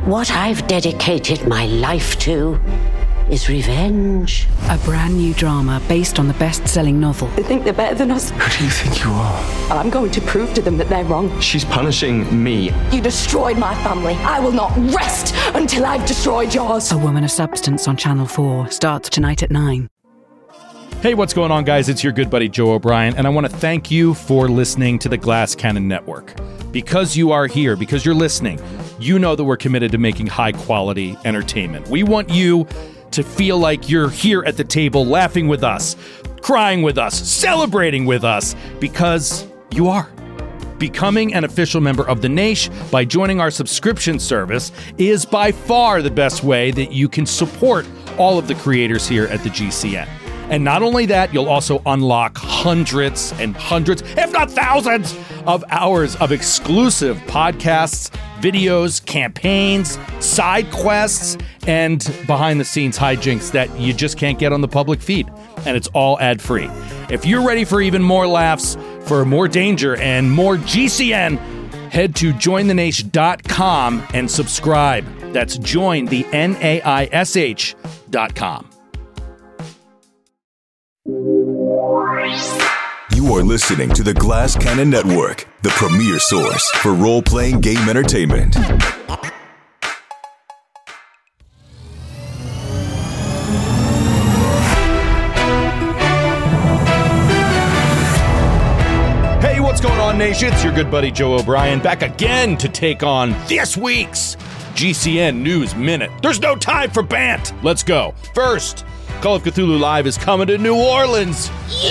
What I've dedicated my life to is revenge. A brand new drama based on the best-selling novel. They think they're better than us. Who do you think you are? I'm going to prove to them that they're wrong. She's punishing me. You destroyed my family. I will not rest until I've destroyed yours. A Woman of Substance on Channel 4 starts tonight at 9. Hey, what's going on, guys? It's your good buddy Joe O'Brien, and I want to thank you for listening to the Glass Cannon Network. Because you are here, because you're listening, you know that we're committed to making high-quality entertainment. We want you to feel like you're here at the table laughing with us, crying with us, celebrating with us, because you are. Becoming an official member of the Naish by joining our subscription service is by far the best way that you can support all of the creators here at the GCN. And not only that, you'll also unlock hundreds and hundreds, if not thousands, of hours of exclusive podcasts, videos, campaigns, side quests, and behind-the-scenes hijinks that you just can't get on the public feed. And it's all ad-free. If you're ready for even more laughs, for more danger, and more GCN, head to jointhenaish.com and subscribe. That's jointhenaish.com. You are listening to the Glass Cannon Network, the premier source for role-playing game entertainment. Hey, what's going on, Nation? It's your good buddy Joe O'Brien, back again to take on this week's GCN News Minute. There's no time for bant. Let's go. First, Call of Cthulhu Live is coming to New Orleans.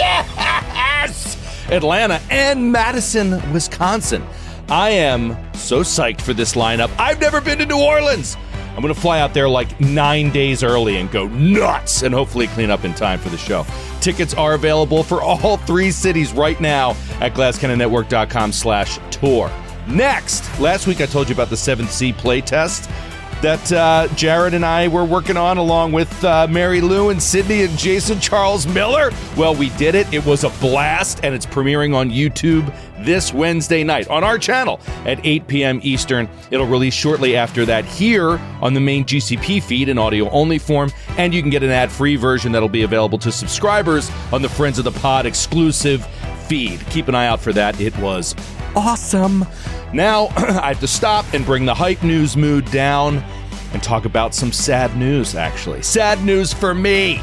Yes! Atlanta and Madison, Wisconsin. I am so psyched for this lineup. I've never been to New Orleans. I'm going to fly out there like 9 days early and go nuts and hopefully clean up in time for the show. Tickets are available for all three cities right now at glasscannonnetwork.com/tour. Next, last week I told you about the 7th Sea playtest that Jared and I were working on along with Mary Lou and Sydney and Jason Charles Miller. Well, we did it. It was a blast, and it's premiering on YouTube this Wednesday night on our channel at 8 p.m. Eastern. It'll release shortly after that here on the main GCP feed in audio-only form, and you can get an ad-free version that'll be available to subscribers on the Friends of the Pod exclusive feed. Keep an eye out for that. It was awesome. Now, I have to stop and bring the hype news mood down and talk about some sad news, actually. Sad news for me.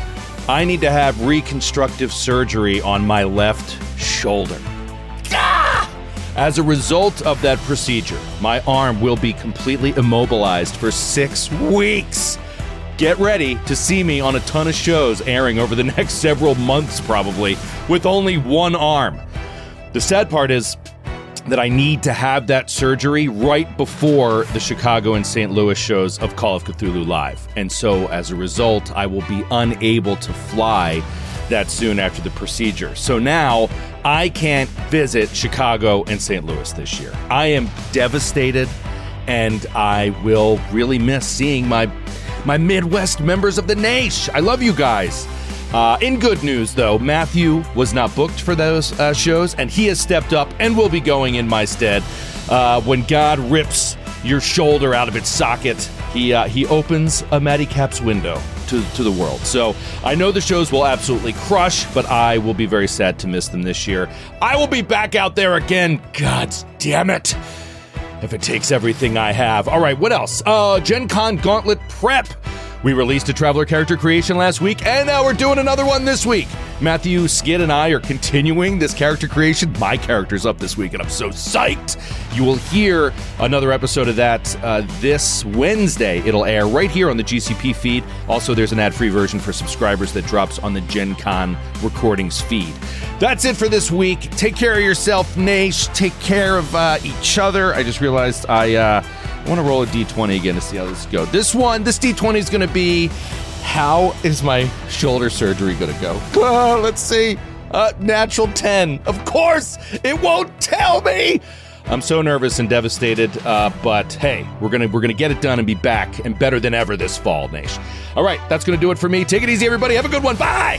I need to have reconstructive surgery on my left shoulder. Ah! As a result of that procedure, my arm will be completely immobilized for 6 weeks. Get ready to see me on a ton of shows airing over the next several months, probably, with only one arm. The sad part is that I need to have that surgery right before the Chicago and St. Louis shows of Call of Cthulhu Live. And so, as a result, I will be unable to fly that soon after the procedure. So now, I can't visit Chicago and St. Louis this year. I am devastated, and I will really miss seeing my Midwest members of the Naish. I love you guys. In good news, though, Matthew was not booked for those shows, and he has stepped up and will be going in my stead. When God rips your shoulder out of its socket, he opens a Matty Caps window to the world. So I know the shows will absolutely crush, but I will be very sad to miss them this year. I will be back out there again. God damn it. If it takes everything I have. All right, what else? Gen Con Gauntlet Prep. We released a Traveler character creation last week, and now we're doing another one this week. Matthew, Skid, and I are continuing this character creation. My character's up this week, and I'm so psyched. You will hear another episode of that this Wednesday. It'll air right here on the GCP feed. Also, there's an ad-free version for subscribers that drops on the Gen Con recordings feed. That's it for this week. Take care of yourself, Naish. Take care of each other. I just realized I want to roll a D20 again to see how this goes. This D20 is going to be, how is my shoulder surgery going to go? Let's see. Natural 10. Of course, it won't tell me. I'm so nervous and devastated, but hey, we're gonna get it done and be back and better than ever this fall, Naish. All right, that's going to do it for me. Take it easy, everybody. Have a good one. Bye.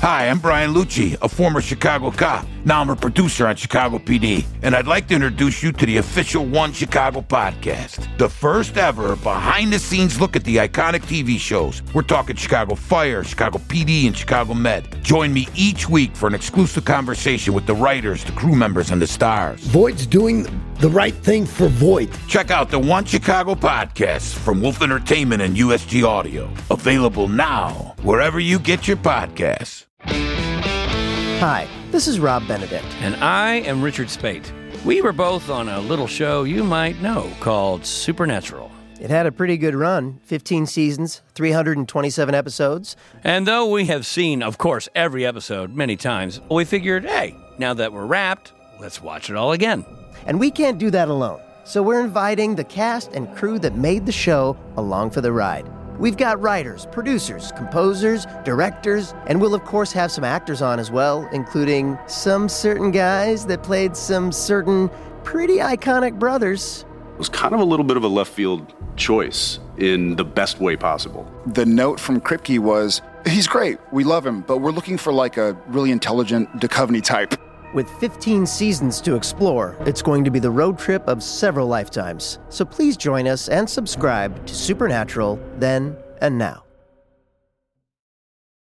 Hi, I'm Brian Lucci, a former Chicago cop. Now I'm a producer on Chicago PD, and I'd like to introduce you to the official One Chicago podcast, the first ever behind-the-scenes look at the iconic TV shows. We're talking Chicago Fire, Chicago PD, and Chicago Med. Join me each week for an exclusive conversation with the writers, the crew members, and the stars. Voight's doing the right thing for Voight. Check out the One Chicago podcast from Wolf Entertainment and USG Audio. Available now, wherever you get your podcasts. Hi, this is Rob Benedict. And I am Richard Spate. We were both on a little show you might know called Supernatural. It had a pretty good run, 15 seasons, 327 episodes. And though we have seen, of course, every episode many times, we figured, hey, now that we're wrapped, let's watch it all again. And we can't do that alone, so we're inviting the cast and crew that made the show along for the ride. We've got writers, producers, composers, directors, and we'll of course have some actors on as well, including some certain guys that played some certain pretty iconic brothers. It was kind of a little bit of a left field choice in the best way possible. The note from Kripke was, he's great, we love him, but we're looking for like a really intelligent Duchovny type. With 15 seasons to explore, it's going to be the road trip of several lifetimes. So please join us and subscribe to Supernatural then and now.